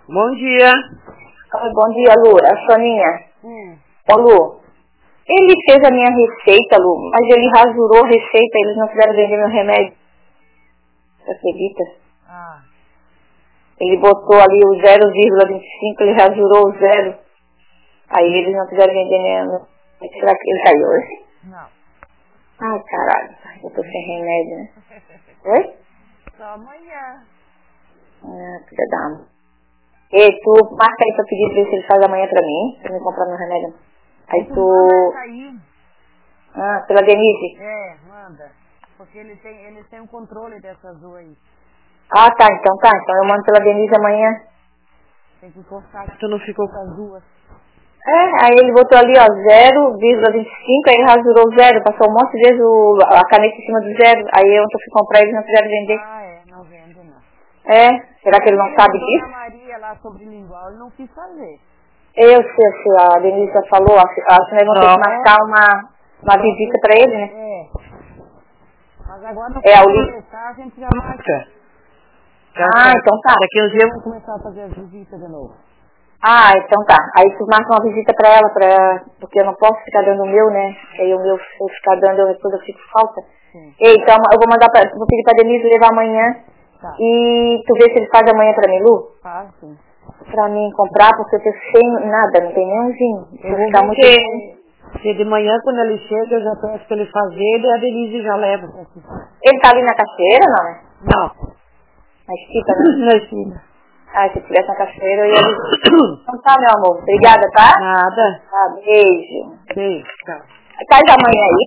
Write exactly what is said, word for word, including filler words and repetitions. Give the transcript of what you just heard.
Bom dia. Oi, bom dia, Lu. É a Soninha. Hum. Ô, Lu, ele fez a minha receita, Lu, mas ele rasurou a receita, eles não quiseram vender meu remédio. Você acredita? Ah. Ele botou ali o zero vírgula vinte e cinco, ele rasurou o zero. Aí eles não quiseram vender meu... Será que ele caiu hoje? Não. Ai, caralho, eu tô sem remédio, né? Oi? Só amanhã. Ah, filha da ama. Ei, tu marca aí pra pedir pra ele se ele faz amanhã pra mim, pra me comprar meu remédio. Aí tu... tu... Manda aí. Ah, pela Denise? É, manda. Porque ele tem, ele tem um controle dessa azul aí. Ah, tá, então tá. Então eu mando pela Denise amanhã. Tem que cortar. Tu não ficou com as duas. É, aí ele botou ali, ó, zero vírgula vinte e cinco, aí ele rasurou zero, passou um monte de vezes o, a caneta em cima do zero, aí eu fui comprar e eles não quiseram vender. Ah, é, não vende não. É, será que ele não ele sabe mandou disso? na Maria lá sobre lingual, ele não quis fazer. Eu sei, eu sei, a Denise já falou, acho acho que nós vamos ter que marcar uma, uma visita pra ele, né? É. Mas agora não É, o pode livro. começar, a gente já marca. Ah, então tá. Daqui uns dias vamos começar a fazer as visitas de novo. Ah, então tá. Aí tu marca uma visita pra ela, pra... porque eu não posso ficar dando o meu, né? Aí o meu, se eu ficar dando, eu depois eu fico falta. Sim. Ei, então eu vou mandar pra, vou pedir pra Denise levar amanhã. Tá. E tu vê se ele faz amanhã pra mim, Lu? Tá, sim. Pra mim comprar, porque eu tô sem nada, não tem nenhumzinho. Eu vou ficar ver muito... se, se de manhã, quando ele chega, eu já peço pra ele fazer e a Denise já leva. Pra aqui. Ele tá ali na cachoeira, não, né? Não. Na esquita, né? Na esquina. Ah, se tivesse na cachoeira, eu ia... Então tá, meu amor. Obrigada, tá? Nada. Tá, beijo. Beijo. Tchau. Faz amanhã aí.